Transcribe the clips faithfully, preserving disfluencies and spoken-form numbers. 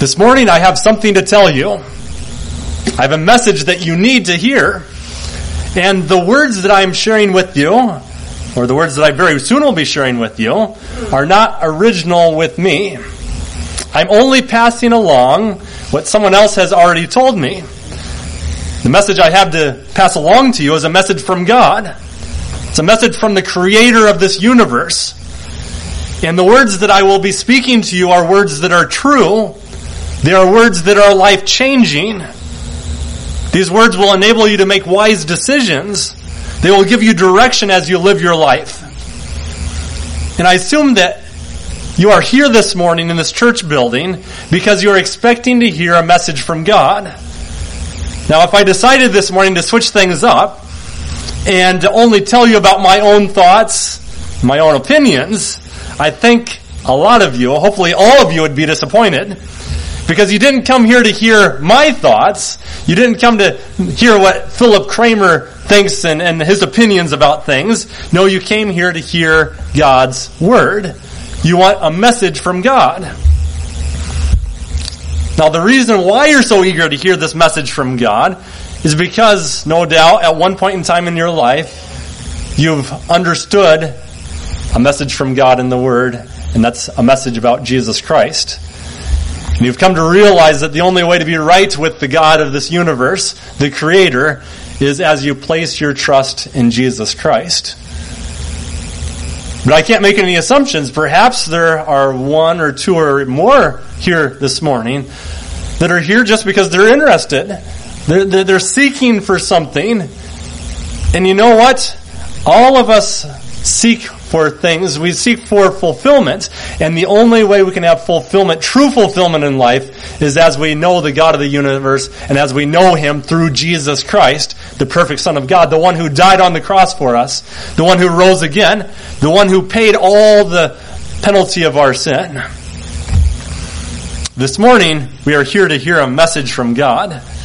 This morning I have something to tell you. I have a message that you need to hear. And the words that I am sharing with you, or the words that I very soon will be sharing with you, are not original with me. I'm only passing along what someone else has already told me. The message I have to pass along to you is a message from God. It's a message from the Creator of this universe. And the words that I will be speaking to you are words that are true. They are words that are life-changing. These words will enable you to make wise decisions. They will give you direction as you live your life. And I assume that you are here this morning in this church building because you are expecting to hear a message from God. Now, if I decided this morning to switch things up and to only tell you about my own thoughts, my own opinions, I think a lot of you, hopefully all of you, would be disappointed. Because you didn't come here to hear my thoughts. You didn't come to hear what Philip Kramer thinks and, and his opinions about things. No, you came here to hear God's Word. You want a message from God. Now, the reason why you're so eager to hear this message from God is because, no doubt, at one point in time in your life, you've understood a message from God in the Word, and that's a message about Jesus Christ. And you've come to realize that the only way to be right with the God of this universe, the Creator, is as you place your trust in Jesus Christ. But I can't make any assumptions. Perhaps there are one or two or more here this morning that are here just because they're interested. They're, they're, they're seeking for something. And you know what? All of us seek for things. We seek for fulfillment. And the only way we can have fulfillment, true fulfillment in life, is as we know the God of the universe and as we know Him through Jesus Christ, the perfect Son of God, the one who died on the cross for us, the one who rose again, the one who paid all the penalty of our sin. This morning, we are here to hear a message from God.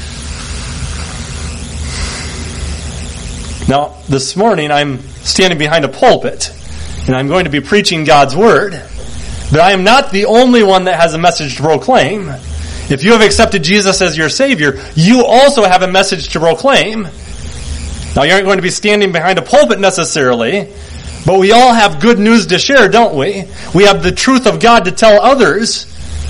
Now, this morning, I'm standing behind a pulpit, and I'm going to be preaching God's Word. But I am not the only one that has a message to proclaim. If you have accepted Jesus as your Savior, you also have a message to proclaim. Now, you aren't going to be standing behind a pulpit necessarily, but we all have good news to share, don't we? We have the truth of God to tell others.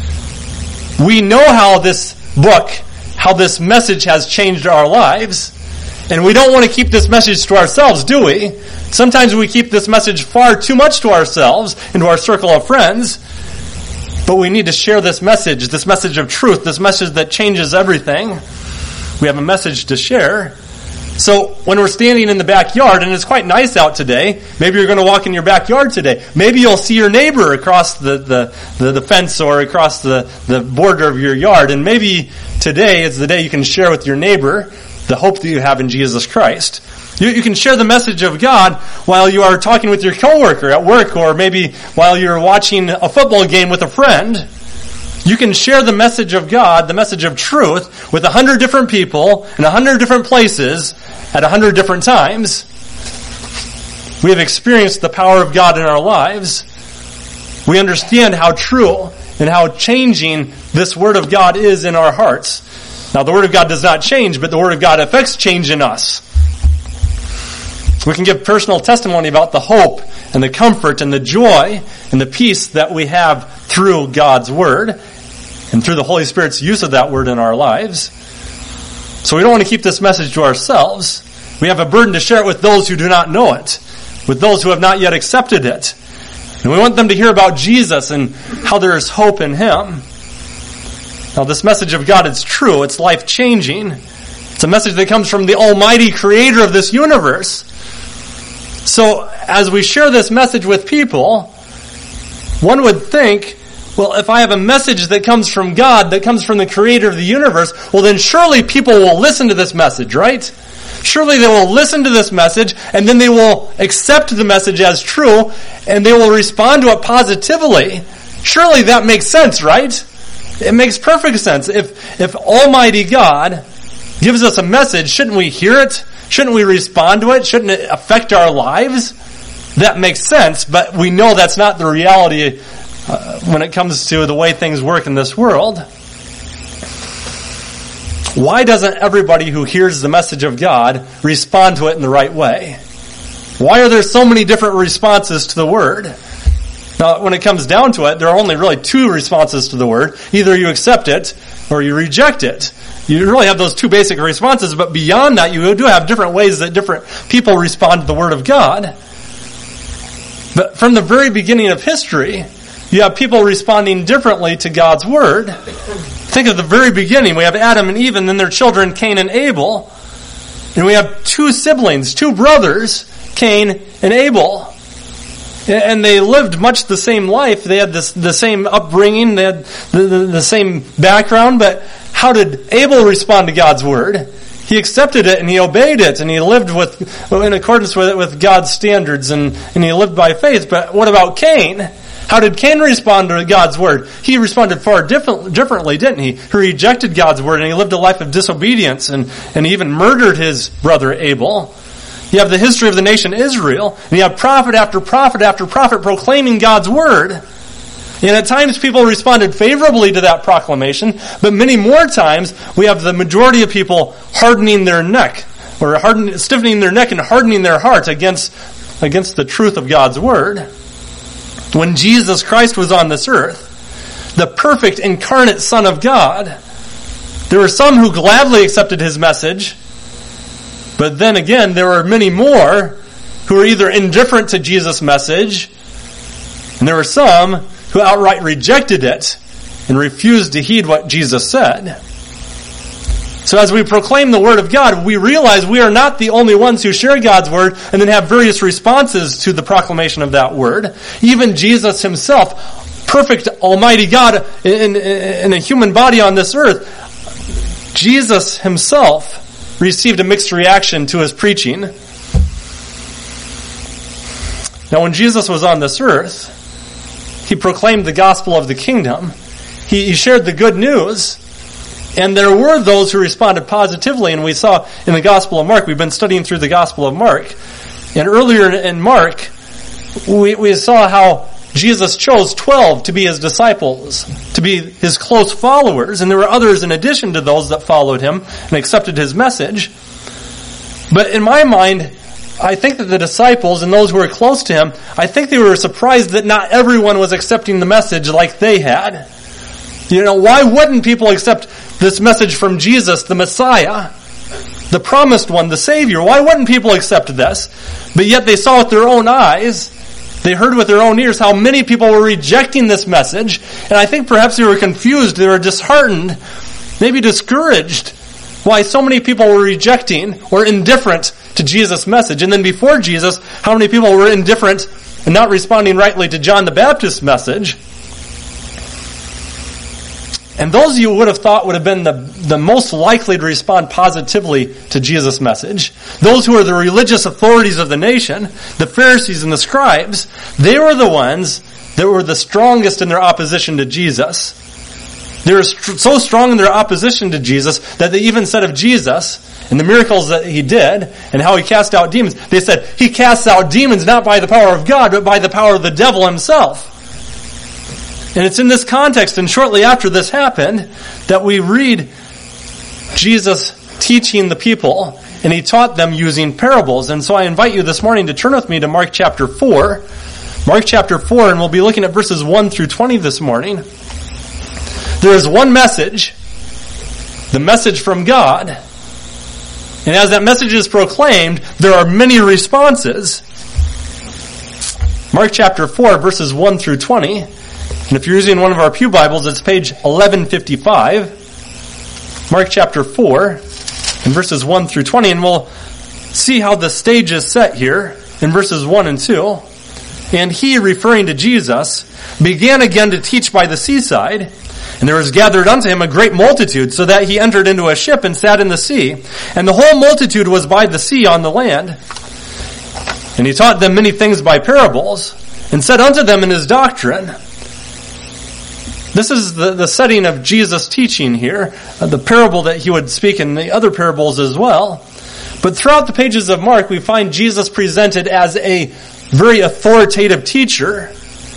We know how this book, how this message has changed our lives. And we don't want to keep this message to ourselves, do we? Sometimes we keep this message far too much to ourselves and to our circle of friends. But we need to share this message, this message of truth, this message that changes everything. We have a message to share. So when we're standing in the backyard, and it's quite nice out today, maybe you're going to walk in your backyard today. Maybe you'll see your neighbor across the, the, the, the fence or across the, the border of your yard. And maybe today is the day you can share with your neighbor the hope that you have in Jesus Christ. You, you can share the message of God while you are talking with your coworker at work, or maybe while you're watching a football game with a friend. You can share the message of God, the message of truth, with a hundred different people in a hundred different places at a hundred different times. We have experienced the power of God in our lives. We understand how true and how changing this Word of God is in our hearts. Now, the Word of God does not change, but the Word of God affects change in us. We can give personal testimony about the hope and the comfort and the joy and the peace that we have through God's Word and through the Holy Spirit's use of that Word in our lives. So we don't want to keep this message to ourselves. We have a burden to share it with those who do not know it, with those who have not yet accepted it. And we want them to hear about Jesus and how there is hope in Him. Now, this message of God is true. It's life-changing. It's a message that comes from the Almighty Creator of this universe. So, as we share this message with people, one would think, well, if I have a message that comes from God, that comes from the Creator of the universe, well, then surely people will listen to this message, right? Surely they will listen to this message, and then they will accept the message as true, and they will respond to it positively. Surely that makes sense, right? It makes perfect sense. If if Almighty God gives us a message, shouldn't we hear it? Shouldn't we respond to it? Shouldn't it affect our lives? That makes sense, but we know that's not the reality uh, when it comes to the way things work in this world. why doesn't everybody who hears the message of God respond to it in the right way? Why are there so many different responses to the Word? Now, when it comes down to it, there are only really two responses to the Word. Either you accept it or you reject it. You really have those two basic responses, but beyond that, you do have different ways that different people respond to the Word of God. But from the very beginning of history, you have people responding differently to God's Word. Think of the very beginning. We have Adam and Eve and then their children, Cain and Abel. And we have two siblings, two brothers, Cain and Abel. And they lived much the same life. They had this, the same upbringing. They had the, the, the same background. But how did Abel respond to God's Word? He accepted it and he obeyed it. And he lived with in accordance with it, with God's standards. And, and he lived by faith. But what about Cain? How did Cain respond to God's Word? He responded far different, differently, didn't he? He rejected God's Word and he lived a life of disobedience and, and he even murdered his brother Abel. You have the history of the nation Israel, and you have prophet after prophet after prophet proclaiming God's Word. And at times people responded favorably to that proclamation, but many more times we have the majority of people hardening their neck, or hardening, stiffening their neck and hardening their hearts against, against the truth of God's Word. When Jesus Christ was on this earth, the perfect incarnate Son of God, there were some who gladly accepted His message, but then again, there were many more who were either indifferent to Jesus' message, and there were some who outright rejected it and refused to heed what Jesus said. So as we proclaim the Word of God, we realize we are not the only ones who share God's Word and then have various responses to the proclamation of that Word. Even Jesus Himself, perfect Almighty God in, in, in a human body on this earth, Jesus Himself received a mixed reaction to His preaching. Now, when Jesus was on this earth, He proclaimed the gospel of the kingdom. He, he shared the good news. And there were those who responded positively. And we saw in the Gospel of Mark, we've been studying through the Gospel of Mark. And earlier in Mark, we, we saw how Jesus chose twelve to be His disciples, to be His close followers, and there were others in addition to those that followed Him and accepted His message. But in my mind, I think that the disciples and those who were close to Him, I think they were surprised that not everyone was accepting the message like they had. You know, why wouldn't people accept this message from Jesus, the Messiah, the promised one, the Savior? Why wouldn't people accept this? But yet they saw with their own eyes, they heard with their own ears how many people were rejecting this message. And I think perhaps they were confused, they were disheartened, maybe discouraged why so many people were rejecting or indifferent to Jesus' message. And then before Jesus, how many people were indifferent and not responding rightly to John the Baptist's message. And those you would have thought would have been the, the most likely to respond positively to Jesus' message, those who are the religious authorities of the nation, the Pharisees and the scribes, they were the ones that were the strongest in their opposition to Jesus. They were st- so strong in their opposition to Jesus that they even said of Jesus and the miracles that He did and how He cast out demons, they said, He casts out demons not by the power of God, but by the power of the devil himself. And it's in this context, and shortly after this happened, that we read Jesus teaching the people, and He taught them using parables. And so I invite you this morning to turn with me to Mark chapter four. Mark chapter four, and we'll be looking at verses one through twenty this morning. There is one message, the message from God. And as that message is proclaimed, there are many responses. Mark chapter four, verses one through twenty. And if you're using one of our pew Bibles, it's page eleven fifty-five. Mark chapter four, and verses one through twenty. And we'll see how the stage is set here in verses one and two. And He, referring to Jesus, began again to teach by the seaside. And there was gathered unto Him a great multitude, so that He entered into a ship and sat in the sea. And the whole multitude was by the sea on the land. And He taught them many things by parables, and said unto them in His doctrine. This is the, the setting of Jesus' teaching here, uh, the parable that He would speak in the other parables as well. But throughout the pages of Mark, we find Jesus presented as a very authoritative teacher.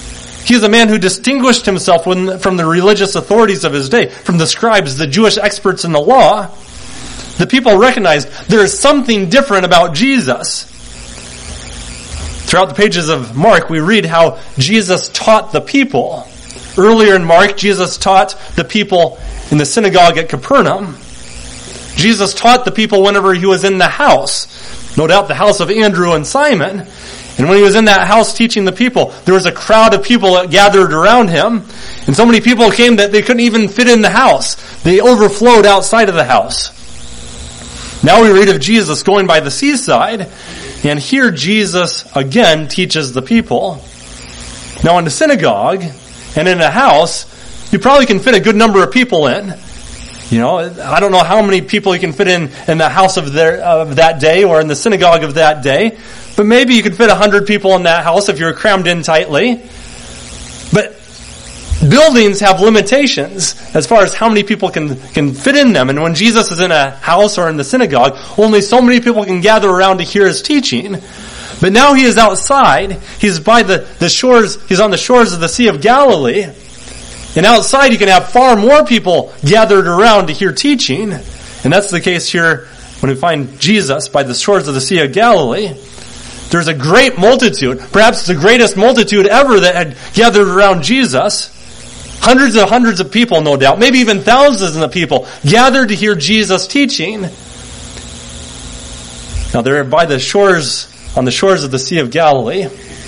He is a man who distinguished himself from the religious authorities of his day, from the scribes, the Jewish experts in the law. The people recognized there is something different about Jesus. Throughout the pages of Mark, we read how Jesus taught the people. Earlier in Mark, Jesus taught the people in the synagogue at Capernaum. Jesus taught the people whenever he was in the house. No doubt the house of Andrew and Simon. And when he was in that house teaching the people, there was a crowd of people that gathered around him. And so many people came that they couldn't even fit in the house. They overflowed outside of the house. Now we read of Jesus going by the seaside. And here Jesus again teaches the people. Now in the synagogue and in a house, you probably can fit a good number of people in. You know, I don't know how many people you can fit in in the house of, their, of that day or in the synagogue of that day. But maybe you could fit a hundred people in that house if you're crammed in tightly. But buildings have limitations as far as how many people can, can fit in them. And when Jesus is in a house or in the synagogue, only so many people can gather around to hear his teaching. But now he is outside. He's by the, the shores, he's on the shores of the Sea of Galilee. And outside you can have far more people gathered around to hear teaching. And that's the case here when we find Jesus by the shores of the Sea of Galilee. There's a great multitude, perhaps the greatest multitude ever that had gathered around Jesus. Hundreds and hundreds of people, no doubt, maybe even thousands of people gathered to hear Jesus teaching. Now they're by the shores, on the shores of the Sea of Galilee.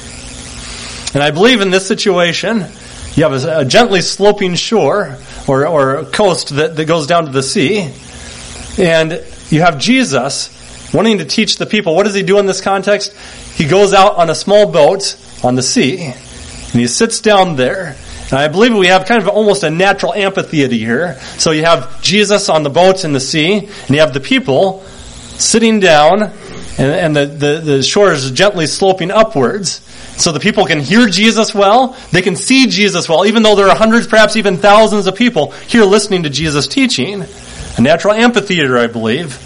And I believe in this situation, you have a, a gently sloping shore or, or a coast that, that goes down to the sea. And you have Jesus wanting to teach the people. What does he do in this context? He goes out on a small boat on the sea, and he sits down there. And I believe we have kind of almost a natural amphitheater here. So you have Jesus on the boat in the sea, and you have the people sitting down, and, and the, the, the shore is gently sloping upwards. So the people can hear Jesus well, they can see Jesus well, even though there are hundreds, perhaps even thousands of people here listening to Jesus teaching. A natural amphitheater, I believe.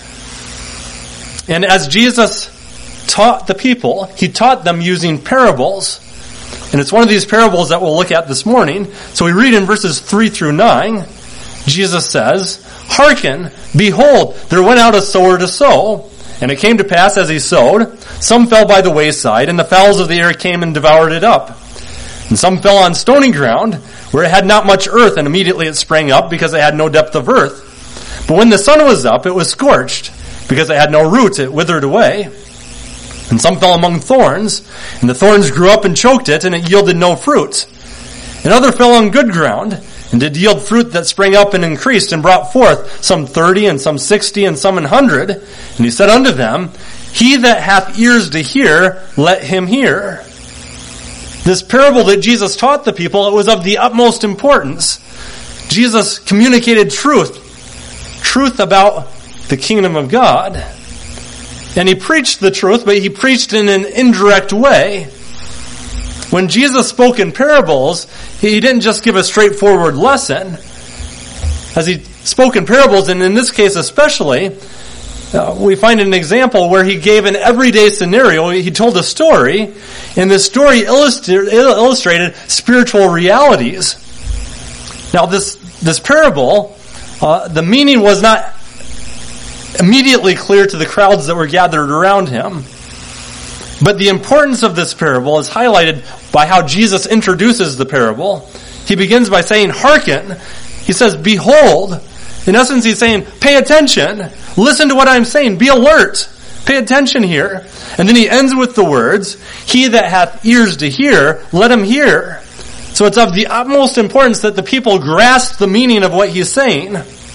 And as Jesus taught the people, he taught them using parables. And it's one of these parables that we'll look at this morning. So we read in verses three through nine, Jesus says, "Hearken, behold, there went out a sower to sow. And it came to pass as he sowed, some fell by the wayside, and the fowls of the air came and devoured it up. And some fell on stony ground, where it had not much earth, and immediately it sprang up, because it had no depth of earth. But when the sun was up, it was scorched, because it had no roots, it withered away. And some fell among thorns, and the thorns grew up and choked it, and it yielded no fruit. And other fell on good ground, and did yield fruit that sprang up and increased, and brought forth some thirty, and some sixty, and some an hundred. And he said unto them, He that hath ears to hear, let him hear." This parable that Jesus taught the people, it was of the utmost importance. Jesus communicated truth, truth about the kingdom of God. And he preached the truth, but he preached in an indirect way. When Jesus spoke in parables, he didn't just give a straightforward lesson. As he spoke in parables, and in this case especially, uh, we find an example where he gave an everyday scenario. He told a story, and this story illustra- illustrated spiritual realities. Now this, this parable, uh, the meaning was not immediately clear to the crowds that were gathered around him. But the importance of this parable is highlighted by how Jesus introduces the parable. He begins by saying, "Hearken." He says, "Behold." In essence, he's saying, pay attention. Listen to what I'm saying. Be alert. Pay attention here. And then he ends with the words, "He that hath ears to hear, let him hear." So it's of the utmost importance that the people grasp the meaning of what he's saying.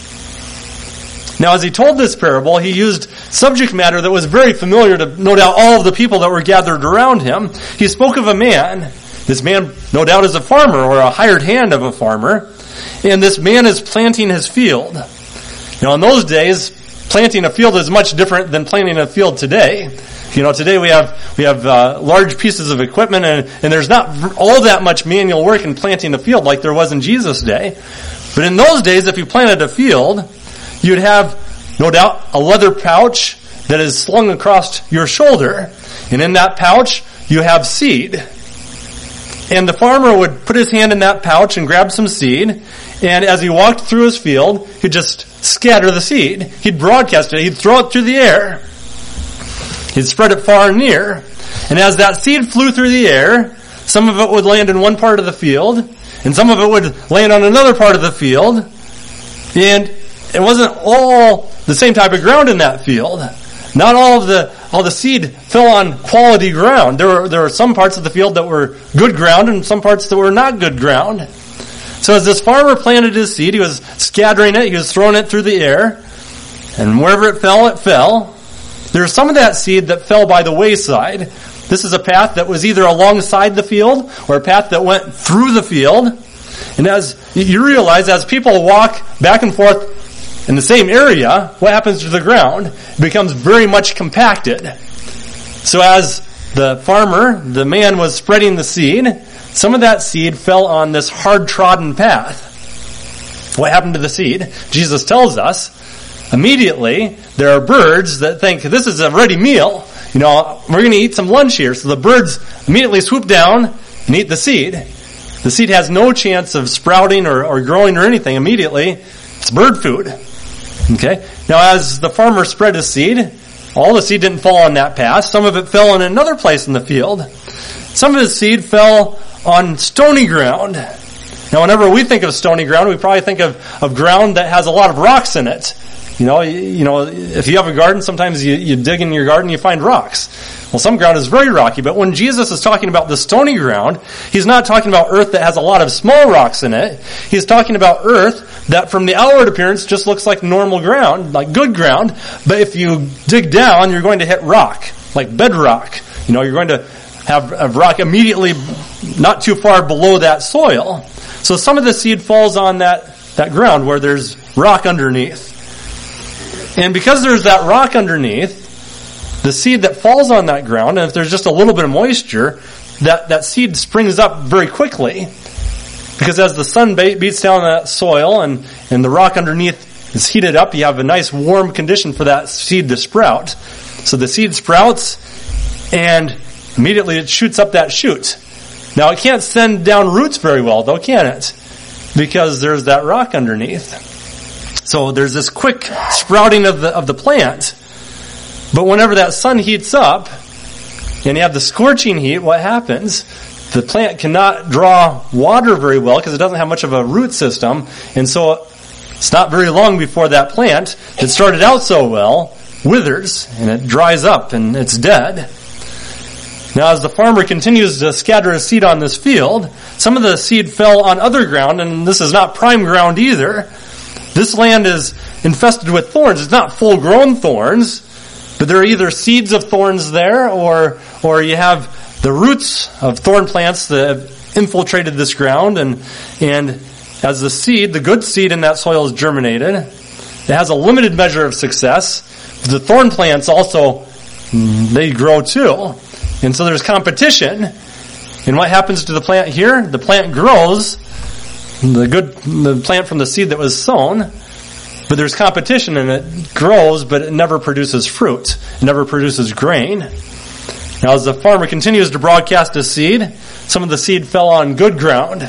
Now, as he told this parable, he used subject matter that was very familiar to, no doubt, all of the people that were gathered around him. He spoke of a man. This man, no doubt, is a farmer or a hired hand of a farmer. And this man is planting his field. Now, in those days, planting a field is much different than planting a field today. You know, today we have we have uh, large pieces of equipment, and, and there's not all that much manual work in planting a field like there was in Jesus' day. But in those days, if you planted a field, you'd have, no doubt, a leather pouch that is slung across your shoulder. And in that pouch, you have seed. And the farmer would put his hand in that pouch and grab some seed. And as he walked through his field, he'd just scatter the seed. He'd broadcast it. He'd throw it through the air. He'd spread it far and near. And as that seed flew through the air, some of it would land in one part of the field, and some of it would land on another part of the field. And it wasn't all the same type of ground in that field. Not all of the all the seed fell on quality ground. There were there were some parts of the field that were good ground and some parts that were not good ground. So as this farmer planted his seed, he was scattering it, he was throwing it through the air, and wherever it fell, it fell. There was some of that seed that fell by the wayside. This is a path that was either alongside the field or a path that went through the field. And as you realize, as people walk back and forth in the same area, what happens to the ground? It becomes very much compacted. So as the farmer, the man, was spreading the seed, some of that seed fell on this hard-trodden path. What happened to the seed? Jesus tells us, immediately, there are birds that think, this is a ready meal. You know, we're going to eat some lunch here. So the birds immediately swoop down and eat the seed. The seed has no chance of sprouting or, or growing or anything immediately. It's bird food. Okay? Now, as the farmer spread his seed, all the seed didn't fall on that path. Some of it fell in another place in the field. Some of his seed fell on stony ground. Now, whenever we think of stony ground, we probably think of, of ground that has a lot of rocks in it. You know, you, you know, if you have a garden, sometimes you, you dig in your garden, you find rocks. Well, some ground is very rocky, but when Jesus is talking about the stony ground, he's not talking about earth that has a lot of small rocks in it. He's talking about earth that from the outward appearance just looks like normal ground, like good ground, but if you dig down, you're going to hit rock, like bedrock. You know, you're going to have, have rock immediately not too far below that soil. So some of the seed falls on that, that ground where there's rock underneath. And because there's that rock underneath, the seed that falls on that ground, and if there's just a little bit of moisture, that, that seed springs up very quickly. Because as the sun beats down that soil and, and the rock underneath is heated up, you have a nice warm condition for that seed to sprout. So the seed sprouts, and immediately it shoots up that shoot. Now it can't send down roots very well, though, can it? Because there's that rock underneath. So there's this quick sprouting of the of the plant. But whenever that sun heats up, and you have the scorching heat, what happens? The plant cannot draw water very well because it doesn't have much of a root system. And so it's not very long before that plant that started out so well withers, and it dries up, and it's dead. Now, as the farmer continues to scatter his seed on this field, some of the seed fell on other ground, and this is not prime ground either. This land is infested with thorns. It's not full-grown thorns, but there are either seeds of thorns there, or or you have the roots of thorn plants that have infiltrated this ground, and and as the seed, the good seed in that soil is germinated, it has a limited measure of success. The thorn plants also, they grow too. And so there's competition. And what happens to the plant here? The plant grows, the good, the plant from the seed that was sown, but there's competition and it grows, but it never produces fruit. It never produces grain. Now as the farmer continues to broadcast his seed, some of the seed fell on good ground.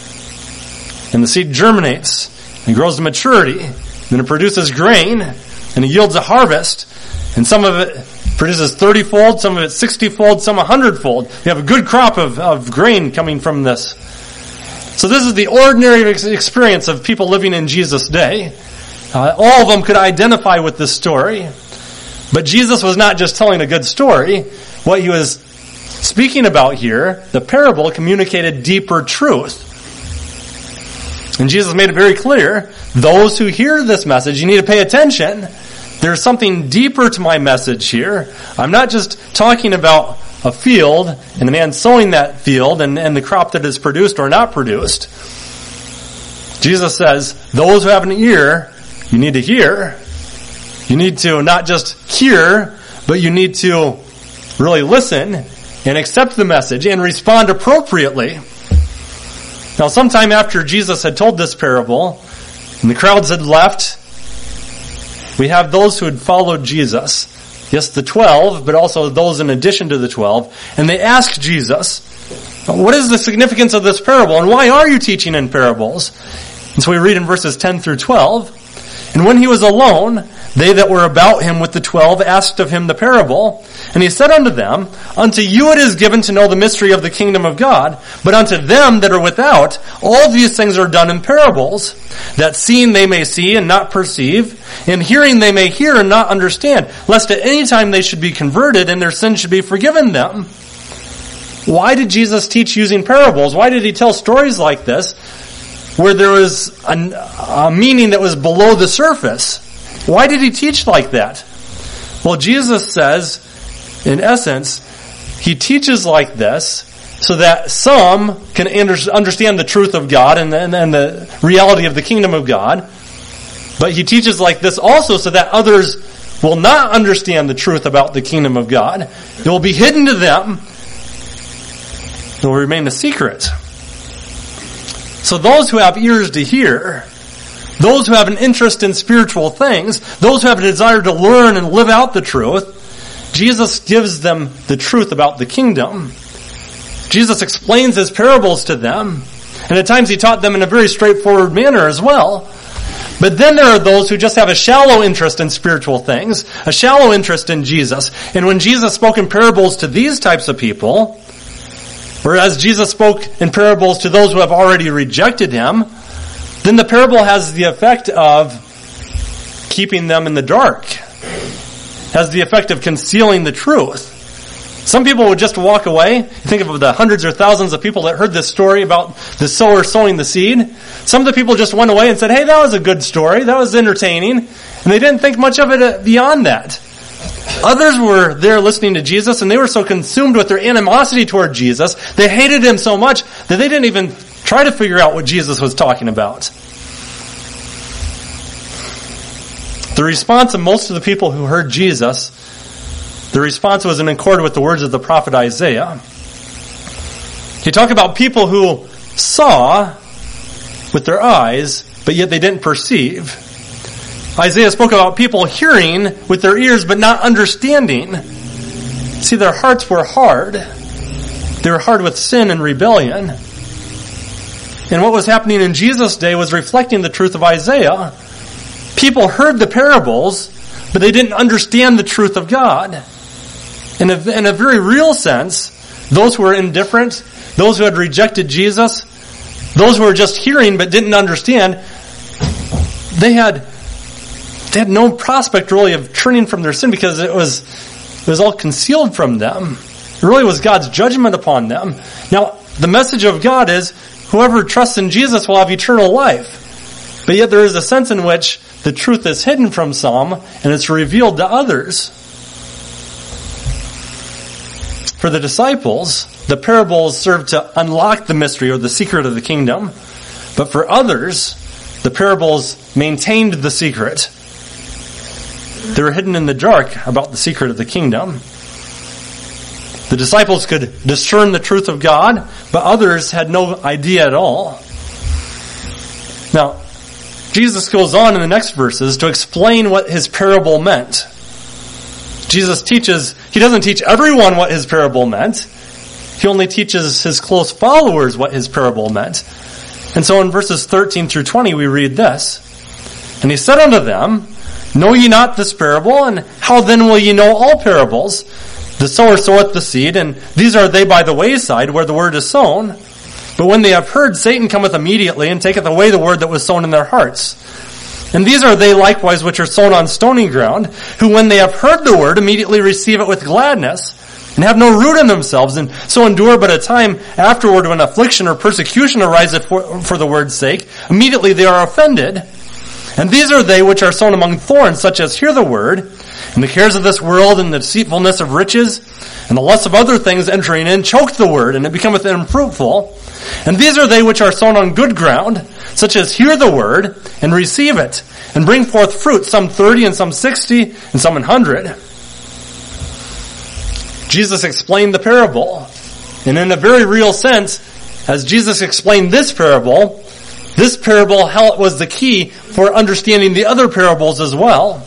And the seed germinates and grows to maturity. Then it produces grain and it yields a harvest. And some of it produces thirty-fold, some of it sixty-fold, some one hundred-fold. You have a good crop of, of grain coming from this. So this is the ordinary experience of people living in Jesus' day. Uh, all of them could identify with this story. But Jesus was not just telling a good story. What he was speaking about here, the parable, communicated deeper truth. And Jesus made it very clear, those who hear this message, you need to pay attention. There's something deeper to my message here. I'm not just talking about a field and the man sowing that field and, and the crop that is produced or not produced. Jesus says, those who have an ear, you need to hear. You need to not just hear, but you need to really listen and accept the message and respond appropriately. Now, sometime after Jesus had told this parable and the crowds had left, we have those who had followed Jesus. Yes, the twelve, but also those in addition to the twelve. And they asked Jesus, What is the significance of this parable, and why are you teaching in parables? And so we read in verses ten through twelve, and when he was alone, they that were about him with the twelve asked of him the parable, and he said unto them, Unto you it is given to know the mystery of the kingdom of God, but unto them that are without, all these things are done in parables, that seeing they may see and not perceive, and hearing they may hear and not understand, lest at any time they should be converted and their sins should be forgiven them. Why did Jesus teach using parables? Why did he tell stories like this, where there was a, a meaning that was below the surface? Why did he teach like that? Well, Jesus says, in essence, he teaches like this so that some can understand the truth of God and the, and the reality of the kingdom of God. But he teaches like this also so that others will not understand the truth about the kingdom of God. It will be hidden to them. It will remain a secret. So those who have ears to hear, those who have an interest in spiritual things, those who have a desire to learn and live out the truth, Jesus gives them the truth about the kingdom. Jesus explains his parables to them, and at times he taught them in a very straightforward manner as well. But then there are those who just have a shallow interest in spiritual things, a shallow interest in Jesus. And when Jesus spoke in parables to these types of people, whereas Jesus spoke in parables to those who have already rejected him, then the parable has the effect of keeping them in the dark, has the effect of concealing the truth. Some people would just walk away. Think of the hundreds or thousands of people that heard this story about the sower sowing the seed. Some of the people just went away and said, hey, that was a good story. That was entertaining. And they didn't think much of it beyond that. Others were there listening to Jesus, and they were so consumed with their animosity toward Jesus, they hated him so much that they didn't even try to figure out what Jesus was talking about. The response of most of the people who heard Jesus, the response was in accord with the words of the prophet Isaiah. He talked about people who saw with their eyes, but yet they didn't perceive. Isaiah spoke about people hearing with their ears, but not understanding. See, their hearts were hard. They were hard with sin and rebellion. And what was happening in Jesus' day was reflecting the truth of Isaiah. People heard the parables, but they didn't understand the truth of God. In a, in a very real sense, those who were indifferent, those who had rejected Jesus, those who were just hearing but didn't understand, they had they had no prospect really of turning from their sin because it was it was all concealed from them. It really was God's judgment upon them. Now, the message of God is whoever trusts in Jesus will have eternal life. But yet there is a sense in which the truth is hidden from some and it's revealed to others. For the disciples, the parables served to unlock the mystery or the secret of the kingdom. But for others, the parables maintained the secret. They were hidden in the dark about the secret of the kingdom. The disciples could discern the truth of God, but others had no idea at all. Now, Jesus goes on in the next verses to explain what his parable meant. Jesus teaches, he doesn't teach everyone what his parable meant. He only teaches his close followers what his parable meant. And so in verses thirteen through twenty we read this. And he said unto them, Know ye not this parable? And how then will ye know all parables? The sower soweth the seed, and these are they by the wayside where the word is sown. But when they have heard, Satan cometh immediately and taketh away the word that was sown in their hearts. And these are they likewise which are sown on stony ground, who when they have heard the word immediately receive it with gladness, and have no root in themselves, and so endure but a time afterward when affliction or persecution ariseth for, for the word's sake, immediately they are offended. And these are they which are sown among thorns, such as hear the word, and the cares of this world, and the deceitfulness of riches, and the lust of other things entering in, choke the word, and it becometh unfruitful. And these are they which are sown on good ground, such as hear the word, and receive it, and bring forth fruit, some thirty, and some sixty, and some an hundred. Jesus explained the parable. And in a very real sense, as Jesus explained this parable, this parable was the key for understanding the other parables as well.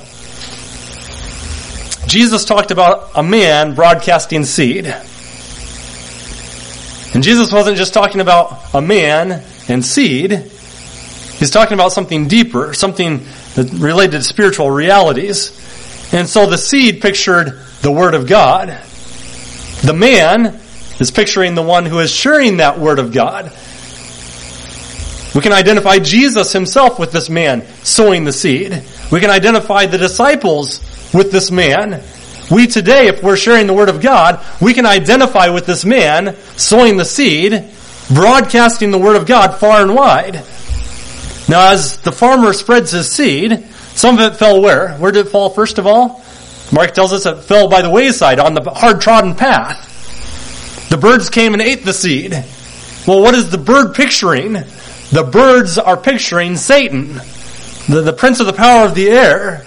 Jesus talked about a man broadcasting seed. And Jesus wasn't just talking about a man and seed. He's talking about something deeper, something that related to spiritual realities. And so the seed pictured the Word of God. The man is picturing the one who is sharing that Word of God. We can identify Jesus himself with this man sowing the seed. We can identify the disciples with this man. We today, if we're sharing the Word of God, we can identify with this man sowing the seed, broadcasting the Word of God far and wide. Now, as the farmer spreads his seed, some of it fell where? Where did it fall first of all? Mark tells us it fell by the wayside, on the hard-trodden path. The birds came and ate the seed. Well, what is the bird picturing? The birds are picturing Satan, the, the prince of the power of the air.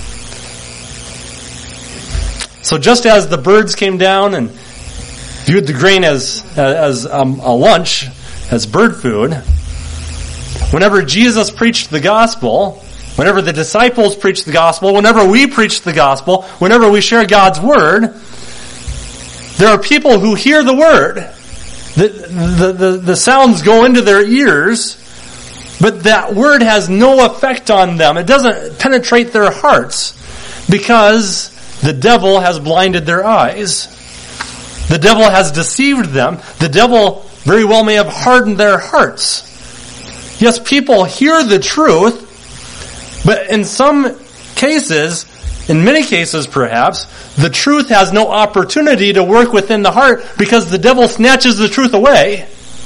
So just as the birds came down and viewed the grain as as um, a lunch, as bird food, whenever Jesus preached the gospel, whenever the disciples preached the gospel, whenever we preach the gospel, whenever we share God's word, there are people who hear the word. The, the, the, the sounds go into their ears, but that word has no effect on them. It doesn't penetrate their hearts because the devil has blinded their eyes. The devil has deceived them. The devil very well may have hardened their hearts. Yes, people hear the truth, but in some cases, in many cases perhaps, the truth has no opportunity to work within the heart because the devil snatches the truth away.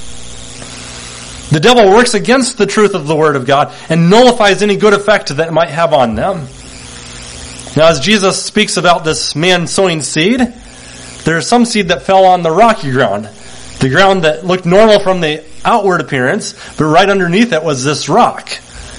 The devil works against the truth of the Word of God and nullifies any good effect that it might have on them. Now, as Jesus speaks about this man sowing seed, there is some seed that fell on the rocky ground. The ground that looked normal from the outward appearance, but right underneath it was this rock.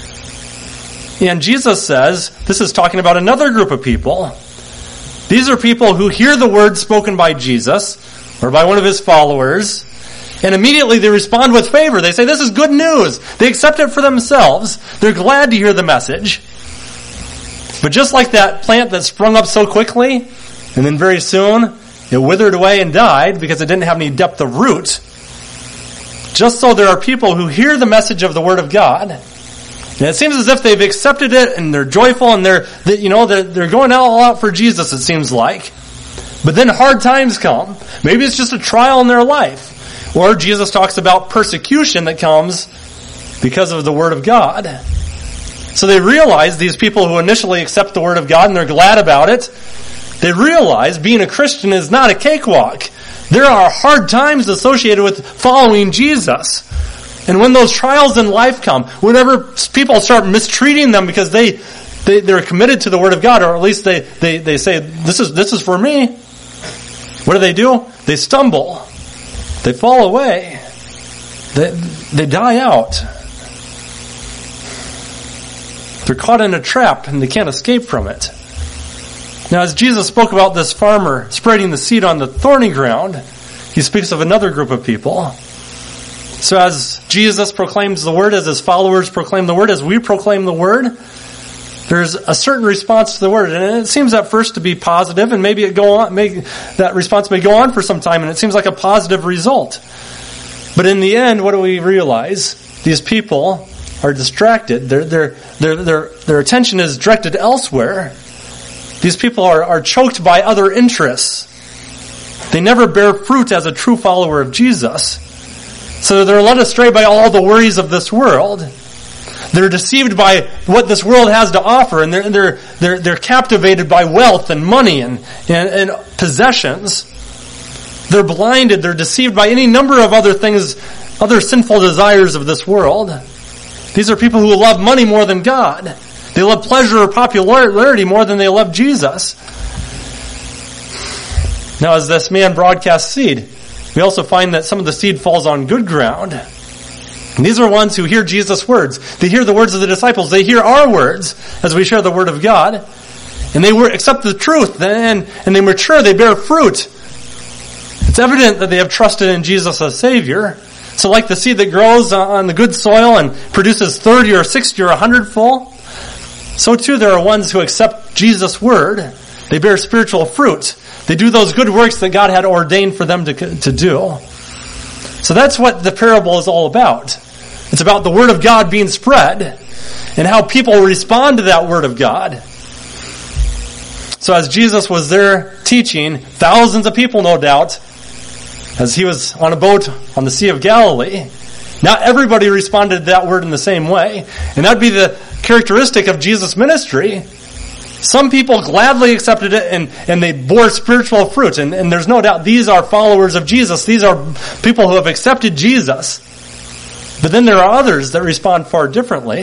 And Jesus says, this is talking about another group of people. These are people who hear the word spoken by Jesus, or by one of his followers, and immediately they respond with favor. They say, this is good news. They accept it for themselves. They're glad to hear the message. But just like that plant that sprung up so quickly, and then very soon it withered away and died because it didn't have any depth of root, just so there are people who hear the message of the Word of God, and it seems as if they've accepted it and they're joyful and they're, they, you know, they're, they're going all out for Jesus, it seems like. But then hard times come. Maybe it's just a trial in their life. Or Jesus talks about persecution that comes because of the Word of God. So they realize, these people who initially accept the Word of God and they're glad about it, they realize being a Christian is not a cakewalk. There are hard times associated with following Jesus. And when those trials in life come, whenever people start mistreating them because they, they, they're committed to the Word of God, or at least they, they, they say, this is, this is for me. What do they do? They stumble. They fall away. They, they die out. They're caught in a trap and they can't escape from it. Now, as Jesus spoke about this farmer spreading the seed on the thorny ground, he speaks of another group of people. So as Jesus proclaims the Word, as his followers proclaim the Word, as we proclaim the Word, there's a certain response to the Word. And it seems at first to be positive, and maybe it go on, may, that response may go on for some time, and it seems like a positive result. But in the end, what do we realize? These people are distracted. Their, their, their, their, their attention is directed elsewhere. These people are, are choked by other interests. They never bear fruit as a true follower of Jesus. So they're led astray by all the worries of this world. They're deceived by what this world has to offer, and they're they're they're, they're captivated by wealth and money and, and, and possessions. They're blinded, they're deceived by any number of other things, other sinful desires of this world. These are people who love money more than God. They love pleasure or popularity more than they love Jesus. Now, as this man broadcasts seed, we also find that some of the seed falls on good ground. And these are ones who hear Jesus' words. They hear the words of the disciples. They hear our words as we share the Word of God. And they accept the truth, and, and they mature, they bear fruit. It's evident that they have trusted in Jesus as Savior. So like the seed that grows on the good soil and produces thirty or sixty or a hundredfold, so too there are ones who accept Jesus' Word. They bear spiritual fruit. They do those good works that God had ordained for them to, to do. So that's what the parable is all about. It's about the Word of God being spread and how people respond to that Word of God. So as Jesus was there teaching, thousands of people, no doubt, as he was on a boat on the Sea of Galilee, not everybody responded to that word in the same way. And that would be the characteristic of Jesus' ministry. Some people gladly accepted it and, and they bore spiritual fruit. And, and there's no doubt these are followers of Jesus. These are people who have accepted Jesus. But then there are others that respond far differently.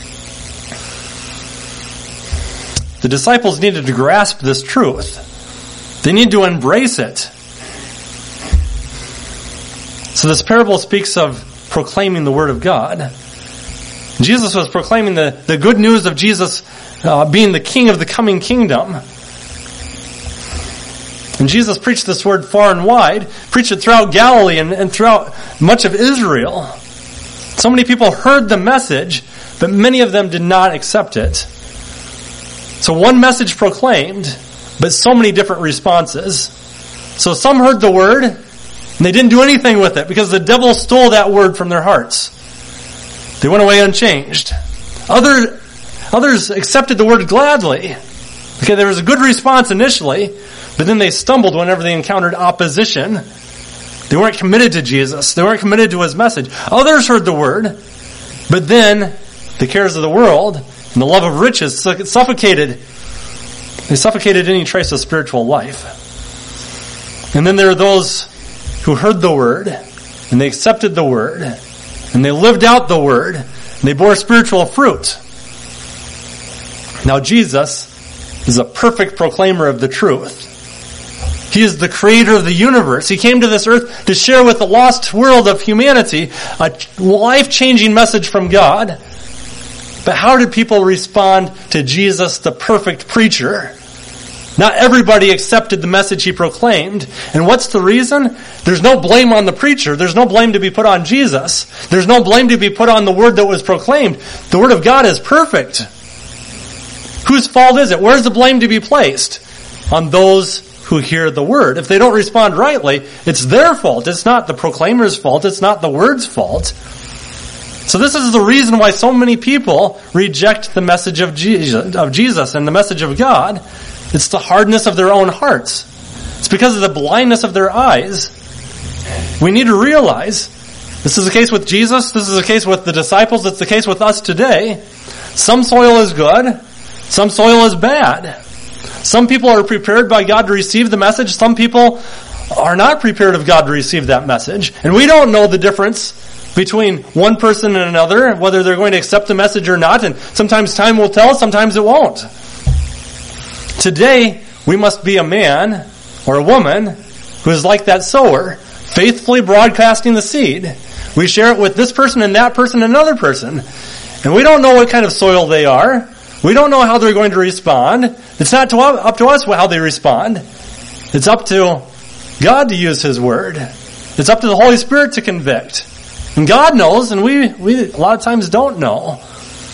The disciples needed to grasp this truth. They need to embrace it. So this parable speaks of proclaiming the Word of God. Jesus was proclaiming the, the good news of Jesus uh, being the King of the coming kingdom. And Jesus preached this word far and wide, preached it throughout Galilee and, and throughout much of Israel. So many people heard the message, but many of them did not accept it. So one message proclaimed, but so many different responses. So some heard the word, and they didn't do anything with it because the devil stole that word from their hearts. They went away unchanged. Other, others accepted the word gladly. Okay, there was a good response initially, but then they stumbled whenever they encountered opposition. They weren't committed to Jesus. They weren't committed to his message. Others heard the word, but then the cares of the world and the love of riches suffocated. They suffocated any trace of spiritual life. And then there are those who heard the word, and they accepted the word, and they lived out the word, and they bore spiritual fruit. Now Jesus is a perfect proclaimer of the truth. He is the creator of the universe. He came to this earth to share with the lost world of humanity a life-changing message from God. But how did people respond to Jesus, the perfect preacher? Not everybody accepted the message he proclaimed. And what's the reason? There's no blame on the preacher. There's no blame to be put on Jesus. There's no blame to be put on the word that was proclaimed. The word of God is perfect. Whose fault is it? Where's the blame to be placed? On those who hear the word. If they don't respond rightly, it's their fault. It's not the proclaimer's fault. It's not the word's fault. So this is the reason why so many people reject the message of Jesus, of Jesus and the message of God. It's the hardness of their own hearts. It's because of the blindness of their eyes. We need to realize this is the case with Jesus. This is the case with the disciples. It's the case with us today. Some soil is good. Some soil is bad. Some people are prepared by God to receive the message. Some people are not prepared of God to receive that message. And we don't know the difference between one person and another, whether they're going to accept the message or not. And sometimes time will tell, sometimes it won't. Today, we must be a man or a woman who is like that sower, faithfully broadcasting the seed. We share it with this person and that person and another person. And we don't know what kind of soil they are. We don't know how they're going to respond. It's not to, up to us how they respond. It's up to God to use his word. It's up to the Holy Spirit to convict. And God knows, and we, we a lot of times don't know.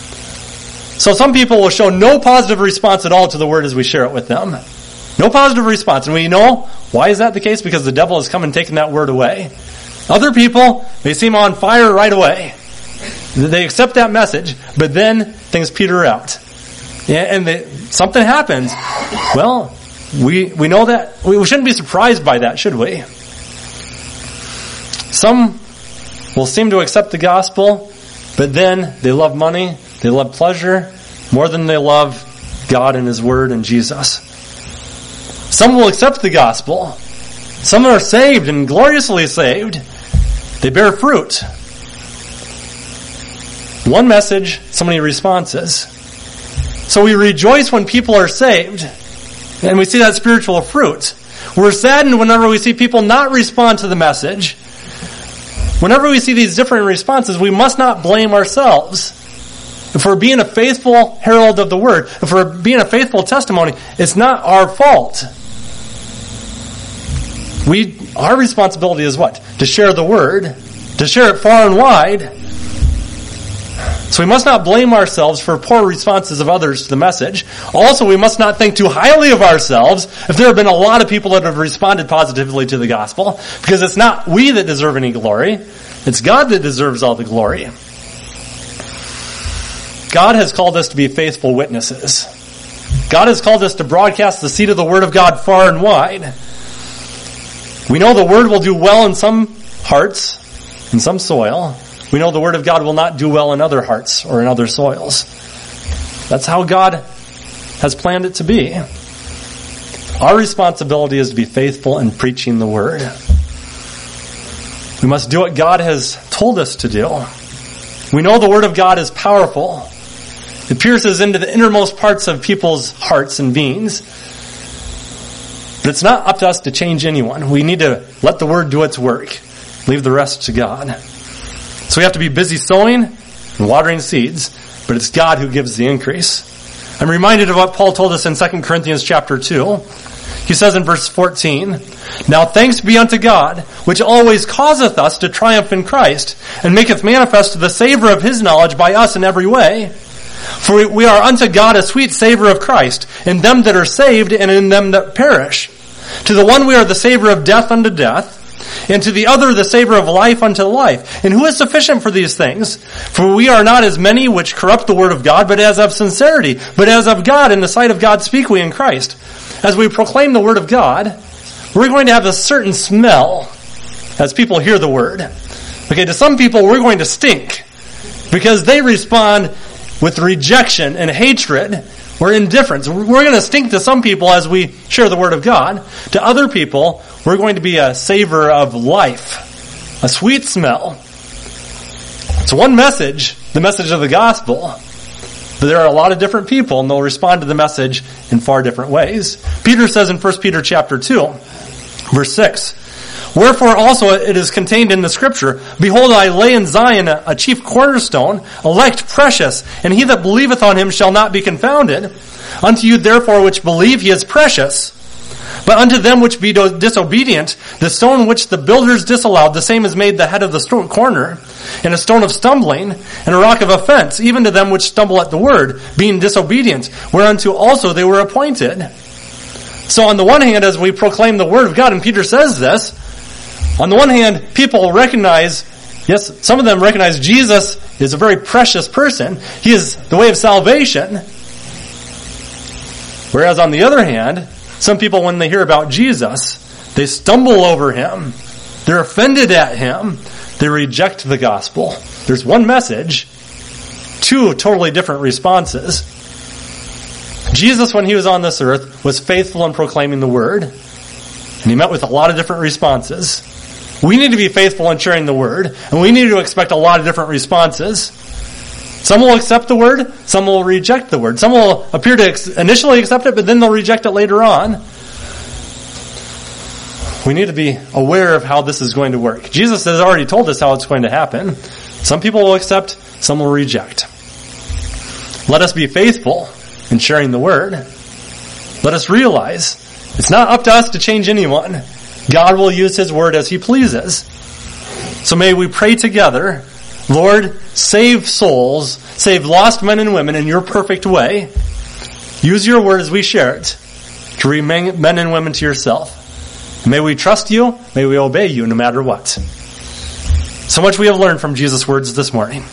So some people will show no positive response at all to the word as we share it with them. No positive response. And we know, why is that the case? Because the devil has come and taken that word away. Other people, they seem on fire right away. They accept that message, but then things peter out. Yeah, and they, something happens. Well, we we know that. We, we shouldn't be surprised by that, should we? Some will seem to accept the gospel, but then they love money, they love pleasure, more than they love God and his word and Jesus. Some will accept the gospel. Some are saved and gloriously saved. They bear fruit. One message, so many responses. So we rejoice when people are saved, and we see that spiritual fruit. We're saddened whenever we see people not respond to the message. Whenever we see these different responses, we must not blame ourselves. If we're being a faithful herald of the word, if we're being a faithful testimony, it's not our fault. We, our responsibility is what? To share the word, to share it far and wide. So we must not blame ourselves for poor responses of others to the message. Also, we must not think too highly of ourselves if there have been a lot of people that have responded positively to the gospel, because it's not we that deserve any glory. It's God that deserves all the glory. God has called us to be faithful witnesses. God has called us to broadcast the seed of the Word of God far and wide. We know the Word will do well in some hearts, in some soil. We know the Word of God will not do well in other hearts or in other soils. That's how God has planned it to be. Our responsibility is to be faithful in preaching the Word. We must do what God has told us to do. We know the Word of God is powerful. It pierces into the innermost parts of people's hearts and beings. But it's not up to us to change anyone. We need to let the Word do its work. Leave the rest to God. So we have to be busy sowing and watering seeds, but it's God who gives the increase. I'm reminded of what Paul told us in Second Corinthians chapter two. He says in verse fourteen, "Now thanks be unto God, which always causeth us to triumph in Christ, and maketh manifest the savor of his knowledge by us in every way. For we are unto God a sweet savor of Christ, in them that are saved and in them that perish. To the one we are the savor of death unto death, and to the other the savor of life unto life. And who is sufficient for these things? For we are not as many which corrupt the word of God, but as of sincerity, but as of God, in the sight of God speak we in Christ." As we proclaim the word of God, we're going to have a certain smell as people hear the word. Okay, to some people we're going to stink because they respond with rejection and hatred or indifference. We're going to stink to some people as we share the word of God. To other people, we're going to be a savor of life, a sweet smell. It's one message, the message of the gospel, but there are a lot of different people, and they'll respond to the message in far different ways. Peter says in First Peter chapter two, verse six, "Wherefore also it is contained in the scripture, Behold, I lay in Zion a chief cornerstone, elect, precious, and he that believeth on him shall not be confounded. Unto you therefore which believe he is precious. But unto them which be disobedient, the stone which the builders disallowed, the same is made the head of the stone corner, and a stone of stumbling, and a rock of offense, even to them which stumble at the word, being disobedient, whereunto also they were appointed." So on the one hand, as we proclaim the word of God, and Peter says this, on the one hand, people recognize, yes, some of them recognize Jesus is a very precious person. He is the way of salvation. Whereas on the other hand, some people, when they hear about Jesus, they stumble over him. They're offended at him. They reject the gospel. There's one message, two totally different responses. Jesus, when he was on this earth, was faithful in proclaiming the word, and he met with a lot of different responses. We need to be faithful in sharing the word, and we need to expect a lot of different responses. Some will accept the word, some will reject the word. Some will appear to ex- initially accept it, but then they'll reject it later on. We need to be aware of how this is going to work. Jesus has already told us how it's going to happen. Some people will accept, some will reject. Let us be faithful in sharing the word. Let us realize it's not up to us to change anyone. God will use his word as he pleases. So may we pray together, Lord, save souls, save lost men and women in your perfect way. Use your word as we share it to bring men and women to yourself. May we trust you, may we obey you no matter what. So much we have learned from Jesus' words this morning.